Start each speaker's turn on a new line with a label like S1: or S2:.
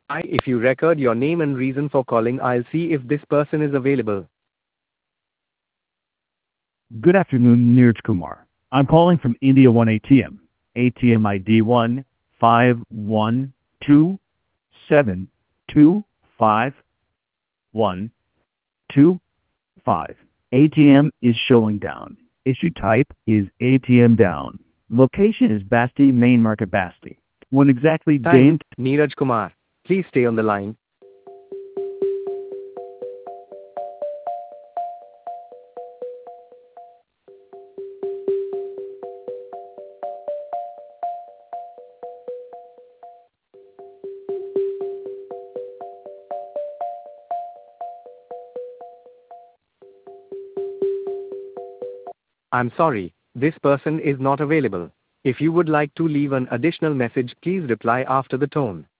S1: If you record your name and reason for calling, I'll see if this person is available.
S2: Good afternoon, Neeraj Kumar. I'm calling from India One ATM. ATM ID 15127251225. ATM is showing down. Issue type is ATM down. Location is Basti Main Market Basti. When exactly
S1: Thanks,
S2: Dane
S1: Neeraj Kumar. Please stay on the line. I'm sorry, this person is not available. If you would like to leave an additional message, please reply after the tone.